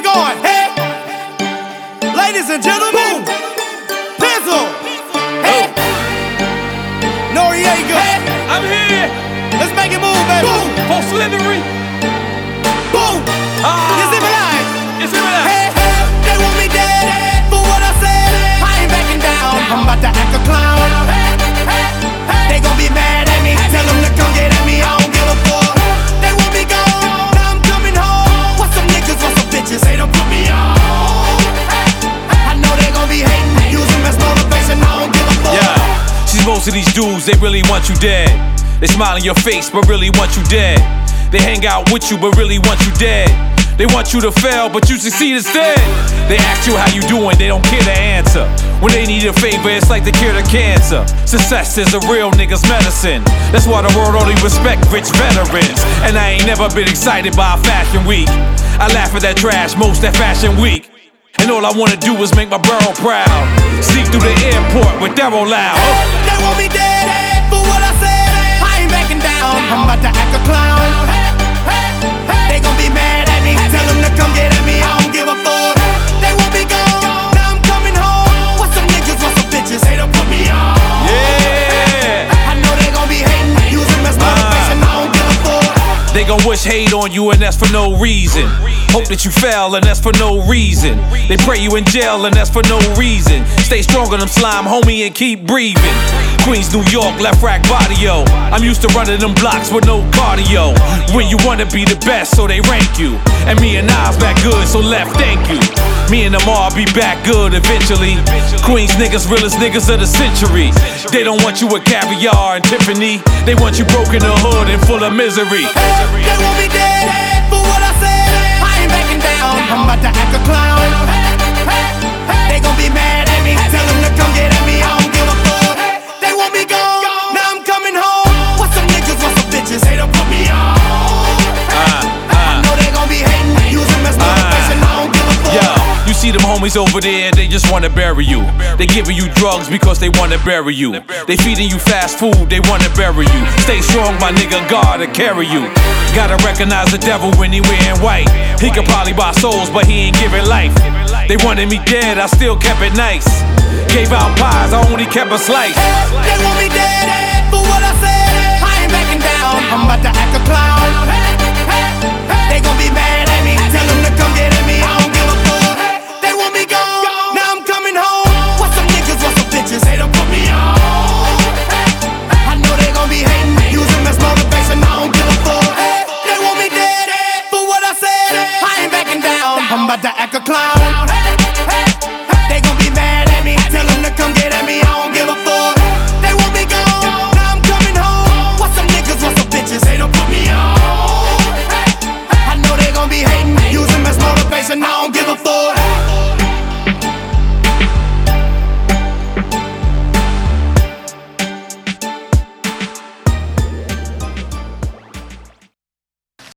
going. Hey, ladies and gentlemen, Pizzle. Hey, Noriega. Hey, I'm here. Let's make it move, baby. Boom. For Slithery. Boom. You see me live? You see me live? Hey, hey, they want me dead for what I said. I ain't backing down. I'm about to act a clown. They gon' be mad at me. Tell them to come get at me. I don't give a fuck. They want me gone. Now I'm coming home. What's some niggas, what's some bitches? They don't put me on. I know they gon' be hating. Use them as motivation. I don't give a fuck. Yeah. See, most of these dudes, they really want you dead. They smile in your face, but really want you dead. They hang out with you, but really want you dead. They want you to fail, but you succeed instead. They ask you how you doing, they don't care the answer. When they need a favor, it's like the cure to cancer. Success is a real nigga's medicine. That's why the world only respect rich veterans. And I ain't never been excited by a fashion week. I laugh at that trash most at fashion week. And all I wanna do is make my borough proud. Sneak through the airport with Darrow loud. They want me dead for what I said. I ain't backing down. I'm about to act a clown. They gon' be mad at me. Tell them to come get at me. I don't give a fuck. They want me gone. Now I'm coming home. What's some niggas, what's some bitches? They don't put me on. Yeah. I know they gon' be hating. Use them as motivation. I don't give a fuck. They gon' wish hate on you and that's for no reason. Hope that you fail and that's for no reason. They pray you in jail and that's for no reason. Stay strong on them slime, homie, and keep breathing. Queens, New York, left rack body, yo. I'm used to running them blocks with no cardio. When you wanna be the best, so they rank you. And me and Nas back good, so left, thank you. Me and them all be back good eventually. Queens niggas, realest niggas of the century. They don't want you with caviar and Tiffany. They want you broke in the hood and full of misery. They want me dead for what I said. I ain't backing down. I'm about to act a clown. They gon' be mad at me. Tell them to come get at me. I don't give a fuck. They want me gone. Now I'm coming home. What's some niggas, what's some bitches? They don't put me on. I know they gon' be hating. Use them as motivation. I don't give a fuck. Yo, you see them homies over there, they just wanna bury you. They giving you drugs because they wanna bury you. They feeding you fast food, they wanna bury you. Stay strong, my nigga, God to carry you. Gotta recognize the devil when he wearing white. He could probably buy souls, but he ain't giving life. They wanted me dead, I still kept it nice. Gave out pies, I only kept a slice. They want me dead for what I said. I ain't backing down. I'm about to act a clown.